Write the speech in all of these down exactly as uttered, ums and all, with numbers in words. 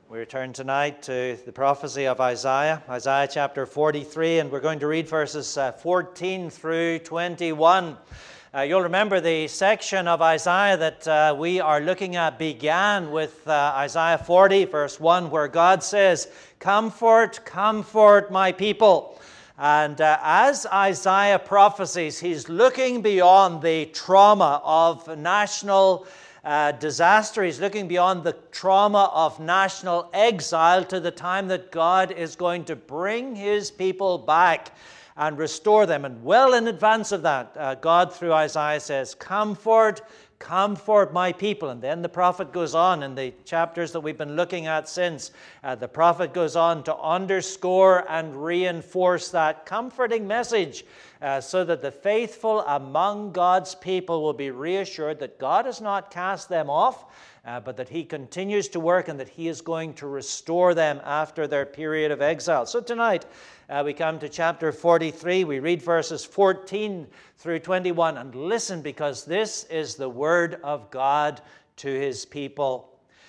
We return tonight to the prophecy of Isaiah, Isaiah chapter forty-three, and we're going to read verses uh, fourteen through twenty-one. Uh, you'll remember the section of Isaiah that uh, we are looking at began with uh, Isaiah forty, verse one, where God says, "Comfort, comfort my people." And uh, as Isaiah prophesies, he's looking beyond the trauma of national Uh, disaster. He's looking beyond the trauma of national exile to the time that God is going to bring his people back and restore them. And well in advance of that, uh, God through Isaiah says, "Comfort, comfort my people." And then the prophet goes on in the chapters that we've been looking at since. Uh, the prophet goes on to underscore and reinforce that comforting message uh, so that the faithful among God's people will be reassured that God has not cast them off, uh, but that he continues to work and that he is going to restore them after their period of exile. So tonight uh, we come to chapter forty-three. We read verses fourteen through twenty-one, and listen, because this is the word of God to his people.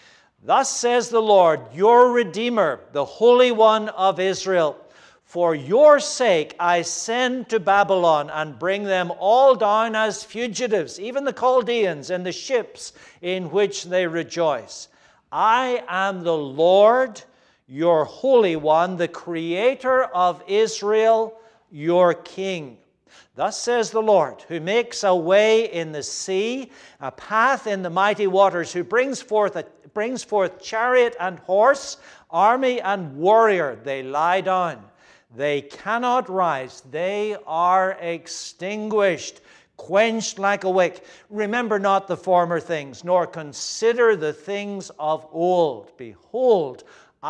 "Thus says the Lord, your Redeemer, the Holy One of Israel, for your sake I send to Babylon and bring them all down as fugitives, even the Chaldeans and the ships in which they rejoice. I am the Lord, your Holy One, the Creator of Israel, your King. Thus says the Lord, who makes a way in the sea, a path in the mighty waters, who brings forth a, brings forth chariot and horse, army and warrior. They lie down. They cannot rise. They are extinguished, quenched like a wick. Remember not the former things, nor consider the things of old. Behold,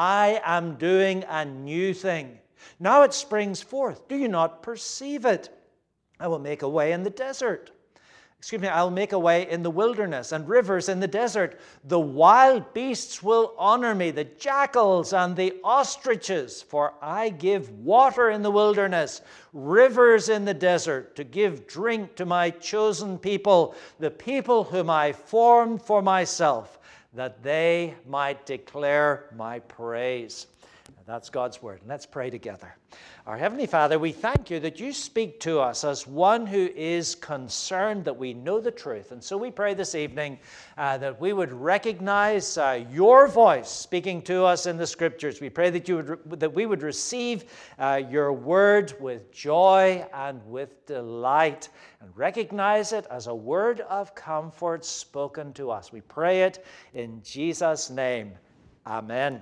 I am doing a new thing. Now it springs forth. Do you not perceive it? I will make a way in the desert. Excuse me, I will make a way in the wilderness and rivers in the desert. The wild beasts will honor me, the jackals and the ostriches, for I give water in the wilderness, rivers in the desert, to give drink to my chosen people, the people whom I formed for myself, that they might declare my praise." That's God's word. Let's pray together. Our Heavenly Father, we thank you that you speak to us as one who is concerned that we know the truth. And so we pray this evening uh, that we would recognize uh, your voice speaking to us in the Scriptures. We pray that you would that we would receive uh, your word with joy and with delight and recognize it as a word of comfort spoken to us. We pray it in Jesus' name. Amen.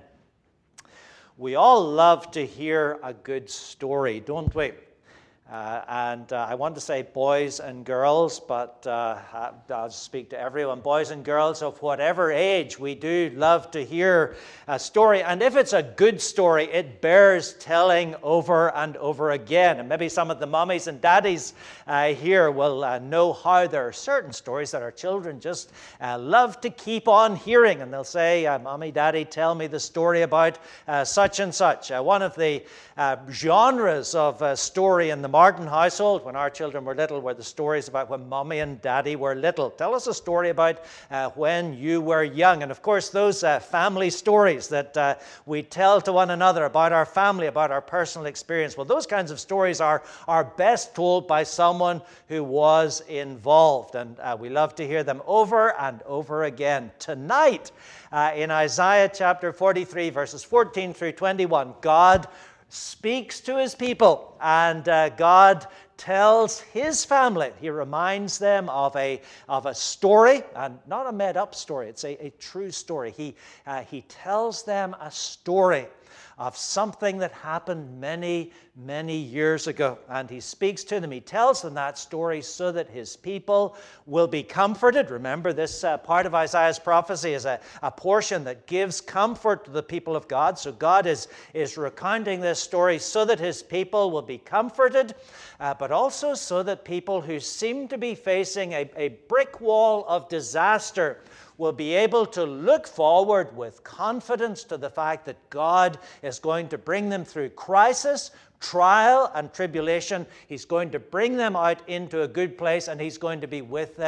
We all love to hear a good story, don't we? Uh, and uh, I want to say boys and girls, but uh, I'll speak to everyone. Boys and girls of whatever age, we do love to hear a story. And if it's a good story, it bears telling over and over again. And maybe some of the mummies and daddies uh, here will uh, know how there are certain stories that our children just uh, love to keep on hearing. And they'll say, uh, "Mommy, Daddy, tell me the story about uh, such and such." Uh, one of the uh, genres of uh, story in the Martin household, when our children were little, were the stories about when Mommy and Daddy were little. Tell us a story about uh, when you were young. And of course, those uh, family stories that uh, we tell to one another about our family, about our personal experience, well, those kinds of stories are, are best told by someone who was involved. And uh, we love to hear them over and over again. Tonight, uh, in Isaiah chapter forty-three, verses fourteen through twenty-one, God speaks to his people, and uh, God tells his family. He reminds them of a of a story, and not a made-up story. It's a, a true story. He uh, he tells them a story of something that happened many, many years ago. And he speaks to them. He tells them that story so that his people will be comforted. Remember, this uh, part of Isaiah's prophecy is a, a portion that gives comfort to the people of God. So God is, is recounting this story so that his people will be comforted, uh, but also so that people who seem to be facing a, a brick wall of disaster will be able to look forward with confidence to the fact that God is going to bring them through crisis, trial, and tribulation. He's going to bring them out into a good place, and he's going to be with them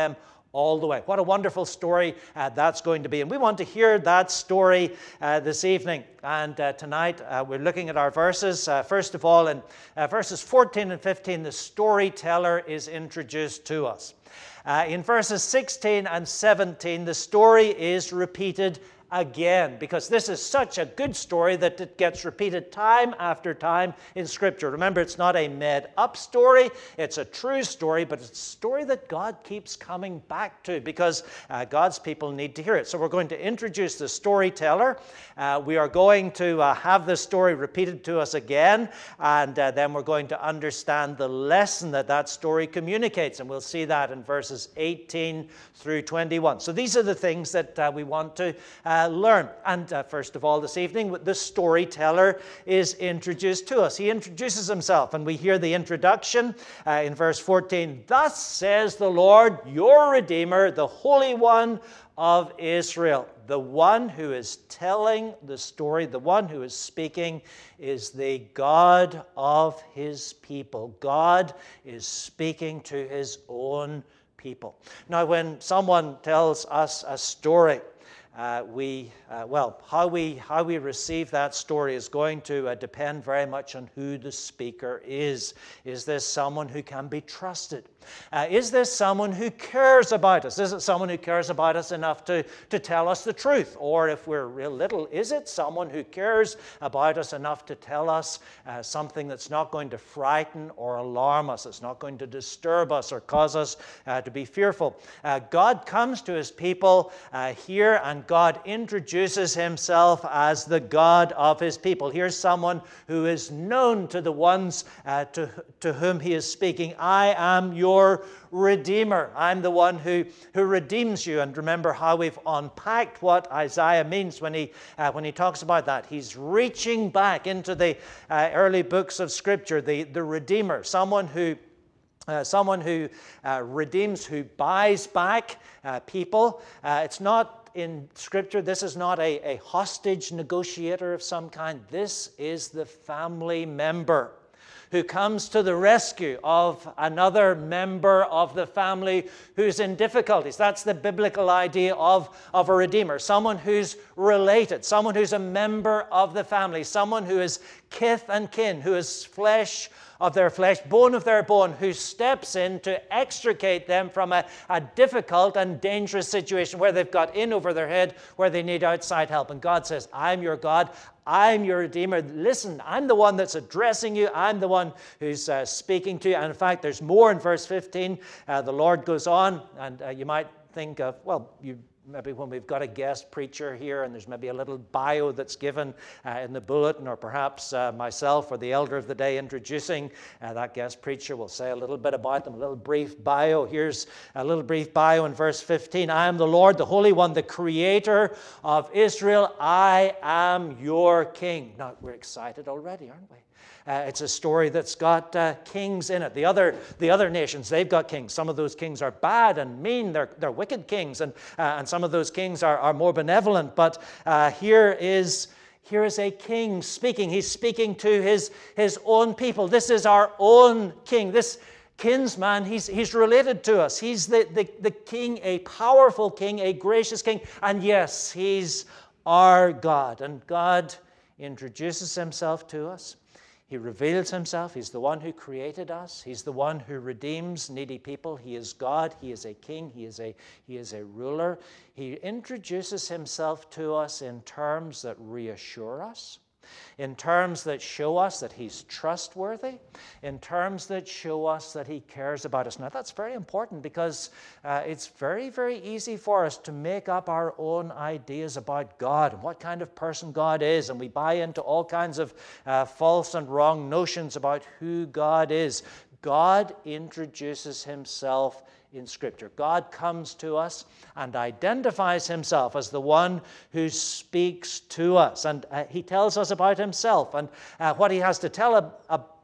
all the way. What a wonderful story uh, that's going to be. And we want to hear that story uh, this evening. And uh, tonight uh, we're looking at our verses. Uh, first of all, in uh, verses fourteen and fifteen, the storyteller is introduced to us. Uh, in verses sixteen and seventeen, the story is repeated again, because this is such a good story that it gets repeated time after time in Scripture. Remember, it's not a made-up story. It's a true story, but it's a story that God keeps coming back to because uh, God's people need to hear it. So we're going to introduce the storyteller. Uh, we are going to uh, have this story repeated to us again, and uh, then we're going to understand the lesson that that story communicates, and we'll see that in verses eighteen through twenty-one. So these are the things that uh, we want to uh, Uh, learn. And uh, first of all, this evening, the storyteller is introduced to us. He introduces himself, and we hear the introduction uh, in verse fourteen. Thus says the Lord, your Redeemer, the Holy One of Israel. The one who is telling the story, the one who is speaking, is the God of his people. God is speaking to his own people. Now, when someone tells us a story, Uh, we, uh, well, how we, how we receive that story is going to uh, depend very much on who the speaker is. Is this someone who can be trusted? Uh, is this someone who cares about us? Is it someone who cares about us enough to, to tell us the truth? Or if we're real little, is it someone who cares about us enough to tell us uh, something that's not going to frighten or alarm us? It's not going to disturb us or cause us uh, to be fearful. Uh, God comes to his people uh, here, and God introduces himself as the God of his people. Here's someone who is known to the ones uh, to, to whom he is speaking. I am your Redeemer. I'm the one who, who redeems you. And remember how we've unpacked what Isaiah means when he, uh, when he talks about that. He's reaching back into the uh, early books of Scripture, the, the Redeemer, someone who Uh, someone who uh, redeems, who buys back uh, people. Uh, it's not in Scripture, this is not a, a hostage negotiator of some kind. This is the family member who comes to the rescue of another member of the family who's in difficulties. That's the biblical idea of, of a redeemer, someone who's related, someone who's a member of the family, someone who is kith and kin, who is flesh of their flesh, bone of their bone, who steps in to extricate them from a, a difficult and dangerous situation where they've got in over their head, where they need outside help. And God says, I'm your God, I'm your Redeemer. Listen, I'm the one that's addressing you. I'm the one who's uh, speaking to you. And in fact, there's more in verse fifteen. Uh, the Lord goes on, and uh, you might think of, well, you maybe when we've got a guest preacher here and there's maybe a little bio that's given uh, in the bulletin, or perhaps uh, myself or the elder of the day introducing uh, that guest preacher will say a little bit about them, a little brief bio. Here's a little brief bio in verse fifteen. I am the Lord, the Holy One, the Creator of Israel. I am your King. Now, we're excited already, aren't we? Uh, it's a story that's got uh, kings in it. The other, the other nations, they've got kings. Some of those kings are bad and mean. They're, they're wicked kings. And, uh, and some of those kings are, are more benevolent. But uh, here is... Here is a king speaking. He's speaking to his, his own people. This is our own king. This kinsman, he's, he's related to us. He's the, the, the king, a powerful king, a gracious king. And yes, he's our God. And God introduces himself to us. He reveals himself. He's the one who created us. He's the one who redeems needy people. He is God. He is a king. He is a, he is a ruler. He introduces himself to us in terms that reassure us, in terms that show us that he's trustworthy, in terms that show us that he cares about us. Now, that's very important because uh, it's very, very easy for us to make up our own ideas about God and what kind of person God is, and we buy into all kinds of uh, false and wrong notions about who God is. God introduces himself in Scripture. God comes to us and identifies himself as the one who speaks to us. And uh, he tells us about himself and uh, what he has to tell ab- ab-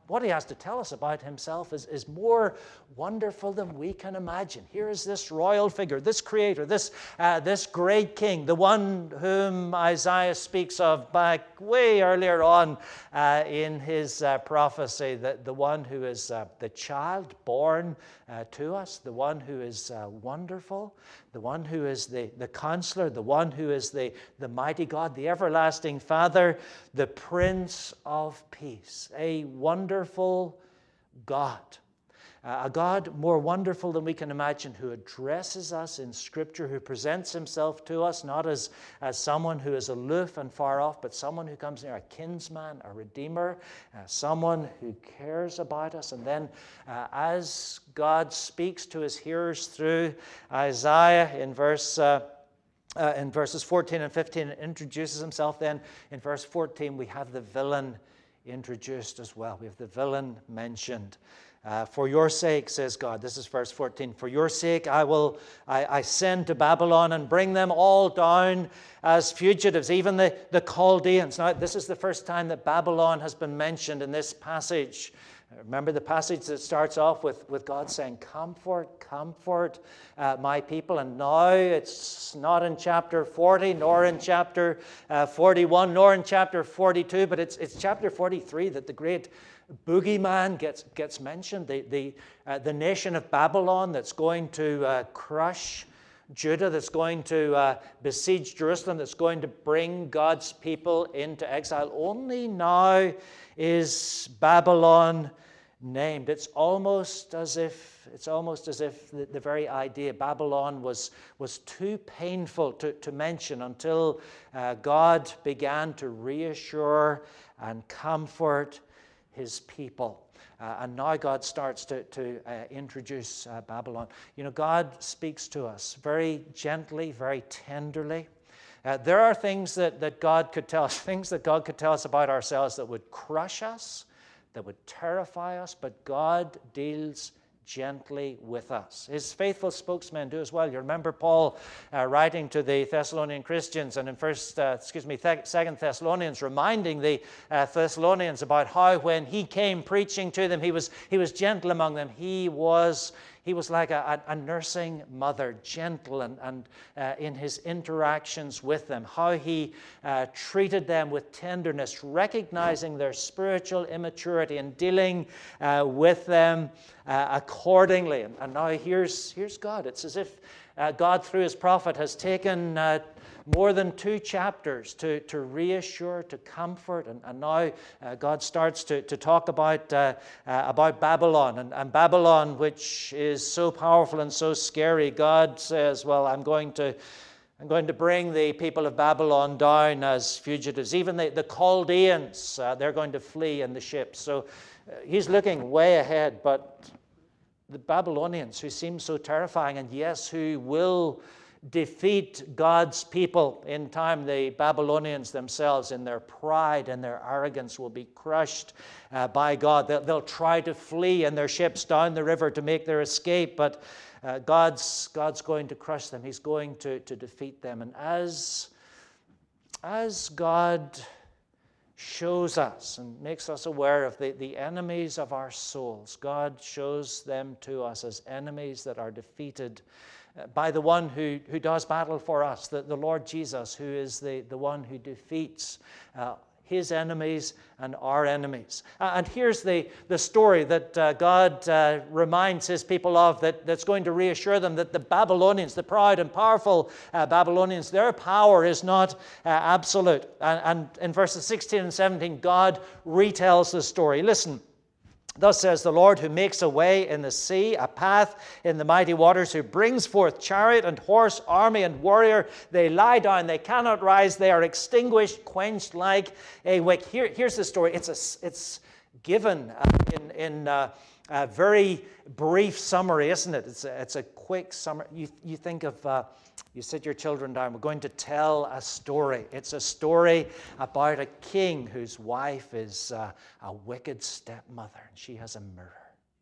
what he has to tell us about himself is, is more wonderful than we can imagine. Here is this royal figure, this creator, this, uh, this great king, the one whom Isaiah speaks of back way earlier on uh, in his uh, prophecy, the, the one who is uh, the child born uh, to us, the one who is uh, wonderful, the one who is the, the counselor, the one who is the, the mighty God, the everlasting Father, the Prince of Peace, a wonderful God. Uh, a God more wonderful than we can imagine, who addresses us in Scripture, who presents himself to us not as, as someone who is aloof and far off, but someone who comes near, a kinsman, a redeemer, uh, someone who cares about us. And then uh, as God speaks to his hearers through Isaiah in verse uh, uh, in verses fourteen and fifteen, it introduces himself. Then in verse fourteen, we have the villain introduced as well. We have the villain mentioned. Uh, for your sake, says God, this is verse fourteen, for your sake I will I, I send to Babylon and bring them all down as fugitives, even the, the Chaldeans. Now, this is the first time that Babylon has been mentioned in this passage. Remember the passage that starts off with, with God saying, comfort, comfort uh, my people. And now it's not in chapter forty, nor in chapter uh, forty-one, nor in chapter forty-two, but it's, it's chapter forty-three that the great boogeyman gets, gets mentioned. The, the, uh, the nation of Babylon that's going to uh, crush Judah, that's going to uh, besiege Jerusalem, that's going to bring God's people into exile. Only now is Babylon named. It's almost as if it's almost as if the, the very idea Babylon was was too painful to, to mention until uh, God began to reassure and comfort his people. Uh, and now God starts to, to uh, introduce uh, Babylon. You know, God speaks to us very gently, very tenderly. Uh, there are things that, that God could tell us, things that God could tell us about ourselves that would crush us, that would terrify us, but God deals gently with us. His faithful spokesmen do as well. You remember Paul uh, writing to the Thessalonian Christians, and in first, uh, excuse me, th- Second Thessalonians, reminding the uh, Thessalonians about how when he came preaching to them, he was he was gentle among them. He was he was like a, a, a nursing mother, gentle and and uh, in his interactions with them. How he uh, treated them with tenderness, recognizing their spiritual immaturity and dealing uh, with them Uh, accordingly. And, and now here's, here's God. It's as if uh, God, through his prophet, has taken uh, more than two chapters to, to reassure, to comfort. And, and now uh, God starts to, to talk about, uh, uh, about Babylon. And, and Babylon, which is so powerful and so scary, God says, well, I'm going to I'm going to bring the people of Babylon down as fugitives. Even the, the Chaldeans, uh, they're going to flee in the ships. So uh, he's looking way ahead, but the Babylonians, who seem so terrifying, and yes, who will defeat God's people in time, the Babylonians themselves, in their pride and their arrogance, will be crushed uh, by God. They'll, they'll try to flee in their ships down the river to make their escape, but Uh, God's, God's going to crush them. He's going to, to defeat them. And as, as God shows us and makes us aware of the, the enemies of our souls, God shows them to us as enemies that are defeated uh, by the one who, who does battle for us, the, the Lord Jesus, who is the, the one who defeats uh, his enemies and our enemies. Uh, and here's the, the story that uh, God uh, reminds his people of, that, that's going to reassure them that the Babylonians, the proud and powerful uh, Babylonians, their power is not uh, absolute. And, and in verses sixteen and seventeen, God retells the story. Listen. Thus says the Lord, who makes a way in the sea, a path in the mighty waters, who brings forth chariot and horse, army and warrior. They lie down, they cannot rise, they are extinguished, quenched like a wick. Here, here's the story. It's a, it's given uh, in, in uh, a very brief summary, isn't it? It's a, it's a quick summary. You, you think of... Uh, You sit your children down. We're going to tell a story. It's a story about a king whose wife is uh, a wicked stepmother, and she has a mirror.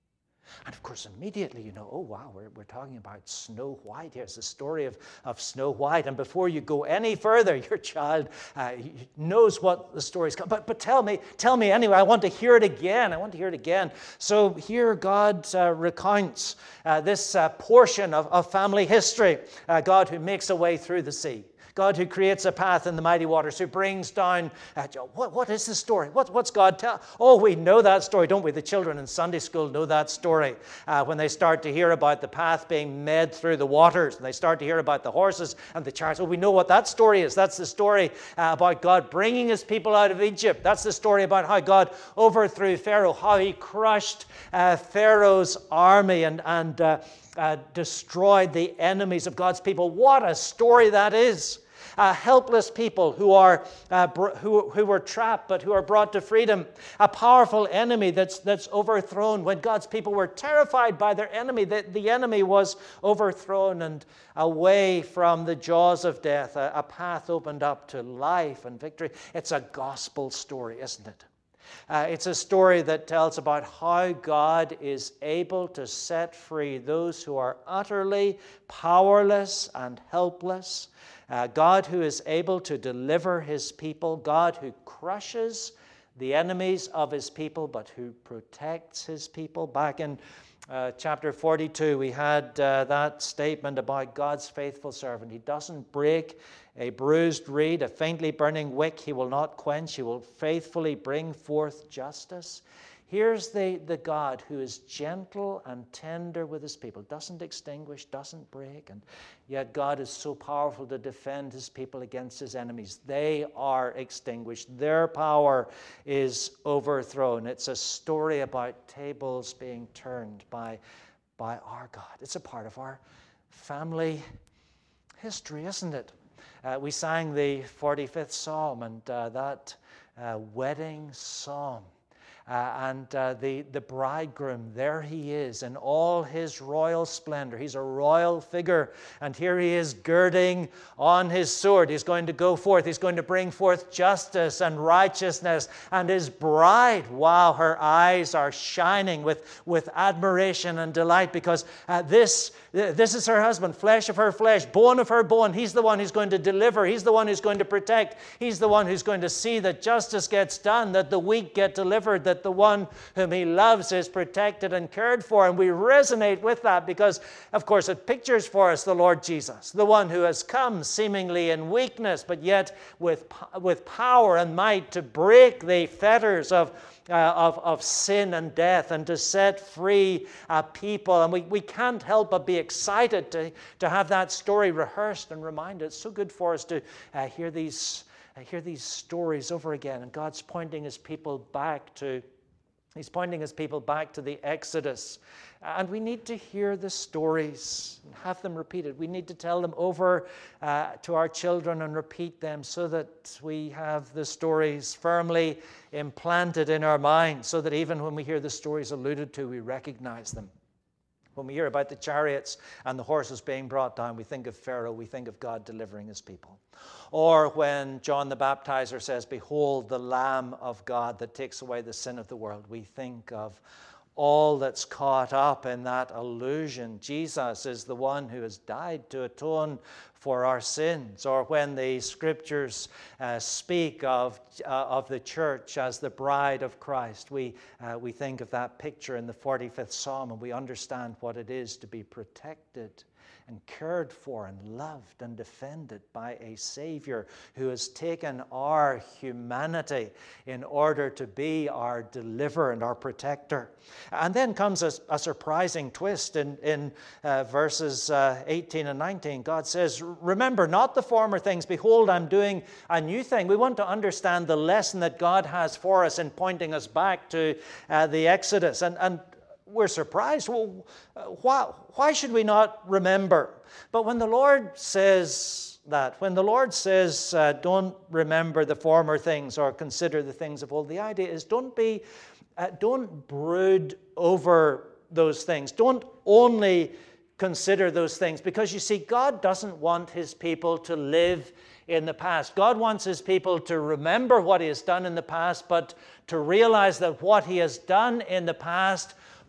And of course, immediately you know, oh wow, we're, we're talking about Snow White. Here's the story of, of Snow White. And before you go any further, your child uh, knows what the story's called. But, but tell me, tell me anyway, I want to hear it again. I want to hear it again. So here God uh, recounts uh, this uh, portion of, of family history. Uh, God who makes a way through the sea. God who creates a path in the mighty waters, who brings down, uh, what, what is the story? What, what's God tell? Oh, we know that story, don't we? The children in Sunday school know that story. Uh, when they start to hear about the path being made through the waters, and they start to hear about the horses and the chariots. Oh, we know what that story is. That's the story uh, about God bringing his people out of Egypt. That's the story about how God overthrew Pharaoh, how he crushed uh, Pharaoh's army and, and uh, uh, destroyed the enemies of God's people. What a story that is. Uh, helpless people who are uh, br- who, who were trapped but who are brought to freedom. A powerful enemy that's that's overthrown. When God's people were terrified by their enemy, the, the enemy was overthrown, and away from the jaws of death, a, a path opened up to life and victory. It's a gospel story, isn't it? Uh, it's a story that tells about how God is able to set free those who are utterly powerless and helpless. Uh, God who is able to deliver his people. God who crushes the enemies of his people, but who protects his people. Back in uh, chapter forty-two, we had uh, that statement about God's faithful servant. He doesn't break a bruised reed, a faintly burning wick he will not quench. He will faithfully bring forth justice. Here's the, the God who is gentle and tender with his people, doesn't extinguish, doesn't break, and yet God is so powerful to defend his people against his enemies. They are extinguished. Their power is overthrown. It's a story about tables being turned by, by our God. It's a part of our family history, isn't it? Uh, we sang the forty-fifth Psalm, and uh, that uh, wedding psalm. Uh, and uh, the, the bridegroom, there he is in all his royal splendor. He's a royal figure. And here he is girding on his sword. He's going to go forth. He's going to bring forth justice and righteousness. And his bride, wow, her eyes are shining with, with admiration and delight, because uh, this, this is her husband, flesh of her flesh, bone of her bone. He's the one who's going to deliver. He's the one who's going to protect. He's the one who's going to see that justice gets done, that the weak get delivered, that the one whom he loves is protected and cared for. And we resonate with that because, of course, it pictures for us the Lord Jesus, the one who has come seemingly in weakness, but yet with, with power and might to break the fetters of, uh, of, of sin and death and to set free a people. And we, we can't help but be excited to, to have that story rehearsed and reminded. It's so good for us to uh, hear these I hear these stories over again, and God's pointing his people back to, he's pointing his people back to the Exodus. And we need to hear the stories and have them repeated. We need to tell them over uh, to our children and repeat them so that we have the stories firmly implanted in our minds, so that even when we hear the stories alluded to, we recognize them. When we hear about the chariots and the horses being brought down, we think of Pharaoh, we think of God delivering his people. Or when John the Baptizer says, "Behold the Lamb of God that takes away the sin of the world," we think of all that's caught up in that allusion. Jesus is the one who has died to atone for our sins. Or when the scriptures uh, speak of, uh, of the church as the bride of Christ, we, uh, we think of that picture in the forty-fifth Psalm, and we understand what it is to be protected and cared for and loved and defended by a Savior who has taken our humanity in order to be our deliverer and our protector. And then comes a, a surprising twist in, in uh, verses uh, eighteen and nineteen. God says, "Remember not the former things. Behold, I'm doing a new thing." We want to understand the lesson that God has for us in pointing us back to uh, the Exodus. And, and we're surprised. Well, why, why should we not remember? But when the Lord says that, when the Lord says, uh, don't remember the former things or consider the things of old, the idea is don't be, uh, don't brood over those things. Don't only consider those things, because you see, God doesn't want his people to live in the past. God wants his people to remember what he has done in the past, but to realize that what he has done in the past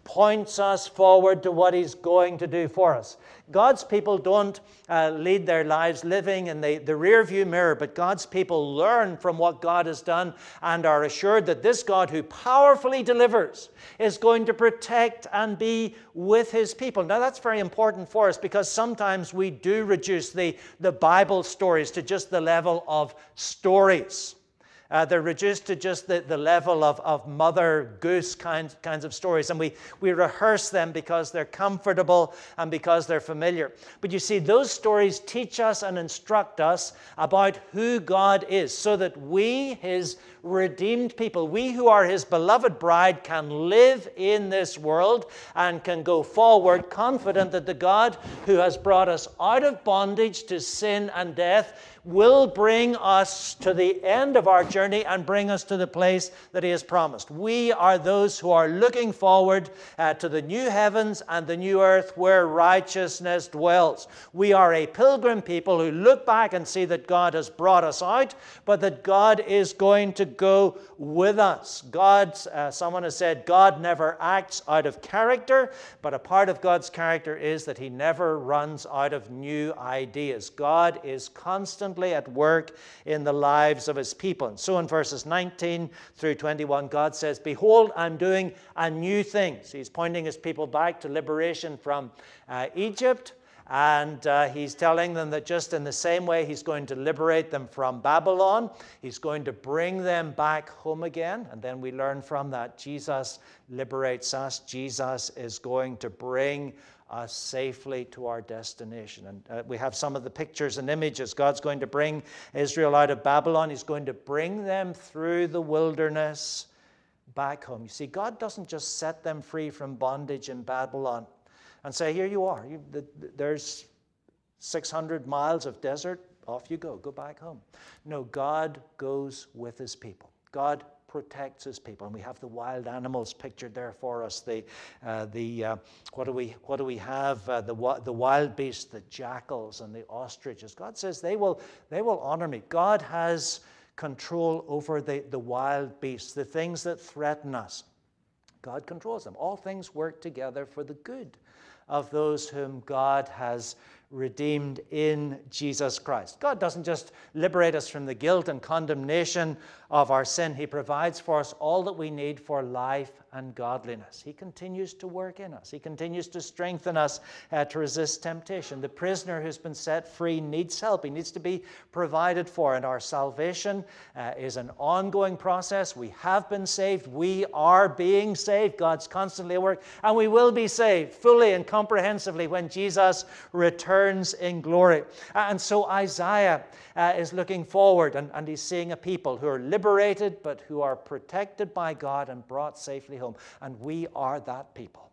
points us forward to what he's going to do for us. God's people don't uh, lead their lives living in the, the rear view mirror, but God's people learn from what God has done and are assured that this God who powerfully delivers is going to protect and be with his people. Now that's very important for us, because sometimes we do reduce the, the Bible stories to just the level of stories. Uh, they're reduced to just the, the level of, of Mother Goose kinds, kinds of stories. And we, we rehearse them because they're comfortable and because they're familiar. But you see, those stories teach us and instruct us about who God is, so that we, his redeemed people, we who are his beloved bride, can live in this world and can go forward confident that the God who has brought us out of bondage to sin and death will bring us to the end of our journey and bring us to the place that he has promised. We are those who are looking forward uh, to the new heavens and the new earth where righteousness dwells. We are a pilgrim people who look back and see that God has brought us out, but that God is going to go with us. God, uh, someone has said, God never acts out of character, but a part of God's character is that he never runs out of new ideas. God is constantly at work in the lives of his people. And so in verses nineteen through twenty-one, God says, behold, I'm doing a new thing. So he's pointing his people back to liberation from uh, Egypt. And uh, he's telling them that just in the same way he's going to liberate them from Babylon, he's going to bring them back home again. And then we learn from that Jesus liberates us. Jesus is going to bring us safely to our destination. And uh, we have some of the pictures and images. God's going to bring Israel out of Babylon. He's going to bring them through the wilderness back home. You see, God doesn't just set them free from bondage in Babylon and say, here you are. You, the, there's six hundred miles of desert. Off you go. Go back home. No, God goes with his people. God protects his people, and we have the wild animals pictured there for us. The, uh, the uh, what do we what do we have? Uh, the the wild beasts, the jackals, and the ostriches. God says they will they will honor me. God has control over the the wild beasts, the things that threaten us. God controls them. All things work together for the good of those whom God has redeemed in Jesus Christ. God doesn't just liberate us from the guilt and condemnation of our sin. He provides for us all that we need for life and godliness. He continues to work in us. He continues to strengthen us uh, to resist temptation. The prisoner who's been set free needs help. He needs to be provided for. And our salvation uh, is an ongoing process. We have been saved. We are being saved. God's constantly at work. And we will be saved fully and comprehensively when Jesus returns in glory. And so Isaiah uh, is looking forward, and, and he's seeing a people who are liberated but who are protected by God and brought safely home. And we are that people.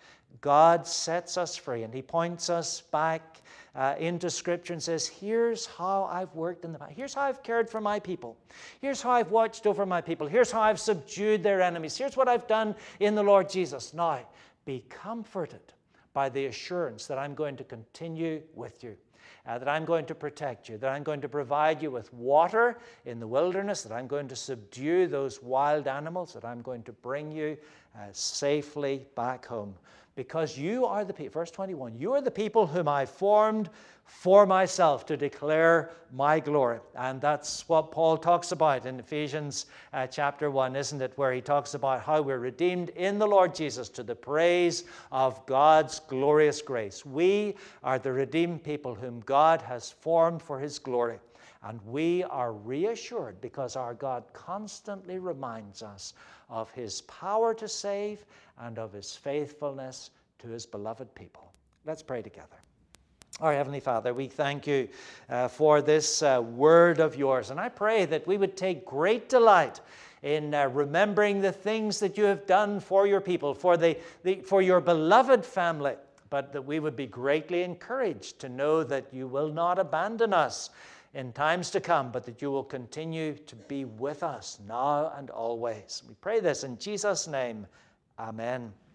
God sets us free, and he points us back uh, into Scripture and says, here's how I've worked in the past. Here's how I've cared for my people. Here's how I've watched over my people. Here's how I've subdued their enemies. Here's what I've done in the Lord Jesus. Now, be comforted by the assurance that I'm going to continue with you, uh, that I'm going to protect you, that I'm going to provide you with water in the wilderness, that I'm going to subdue those wild animals, that I'm going to bring you uh, safely back home. Because you are the people, verse twenty-one, you are the people whom I formed for myself to declare my glory. And that's what Paul talks about in Ephesians uh, chapter one, isn't it? Where he talks about how we're redeemed in the Lord Jesus to the praise of God's glorious grace. We are the redeemed people whom God has formed for his glory. And we are reassured because our God constantly reminds us of his power to save and of his faithfulness to his beloved people. Let's pray together. Our Heavenly Father, we thank you uh, for this uh, word of yours. And I pray that we would take great delight in uh, remembering the things that you have done for your people, for, the, the, for your beloved family, but that we would be greatly encouraged to know that you will not abandon us in times to come, but that you will continue to be with us now and always. We pray this in Jesus' name. Amen.